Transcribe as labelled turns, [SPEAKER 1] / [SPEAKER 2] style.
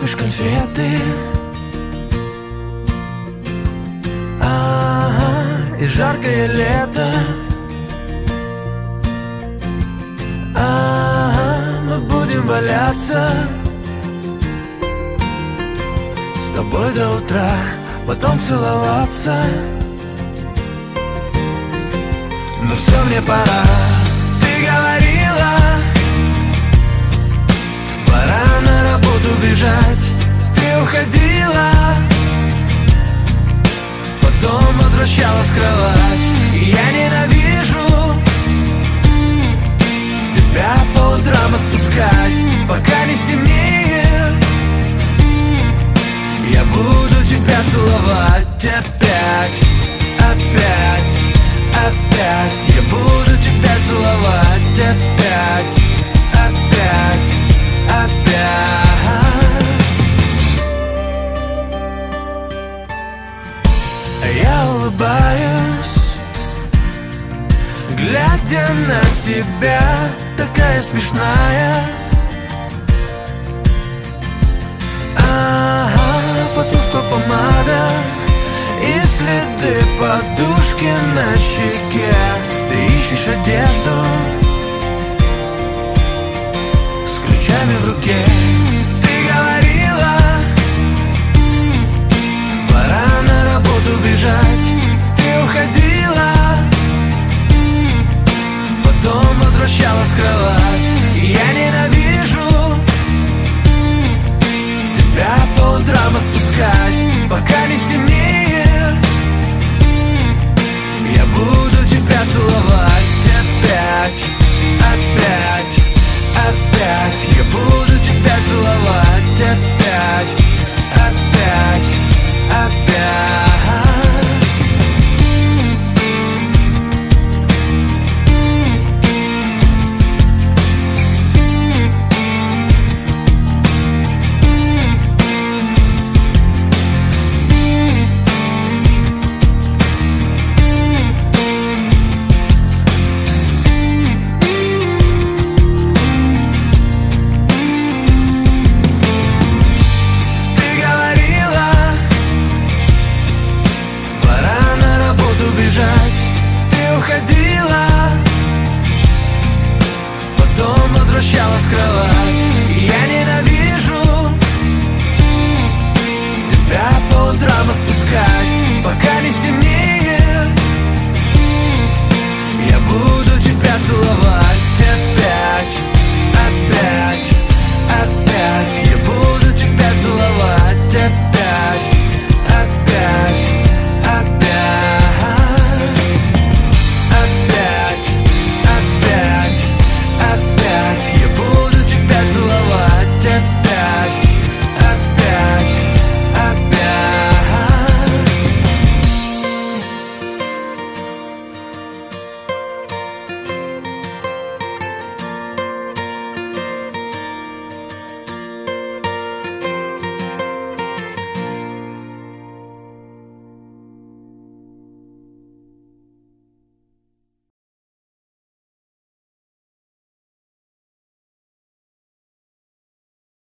[SPEAKER 1] любишь конфеты, и жаркое лето, мы будем валяться с тобой до утра, потом целоваться. Но все, мне пора. Ты говорила, пора на работу бежать. Ты уходила, потом возвращалась в кровать. И я ненавижу тебя по утрам отпускать, пока не стемнеет. Я буду тебя целовать опять, опять, опять. Я буду тебя целовать опять, опять, опять. Я улыбаюсь, глядя на тебя, такая смешная. Потускла помада и следы подушки на щеке. Ты ищешь одежду с ключами в руке. Ты говорила, пора на работу бежать. Ты уходила, потом возвращалась в кровать. И я ненавижу тебя по утрам отпускать, пока не стемнеет. Я буду тебя целовать опять, опять, опять. Я буду тебя целовать опять, опять, опять. Возвращалась в кровать. И я ненавижу тебя по утрам отпускать.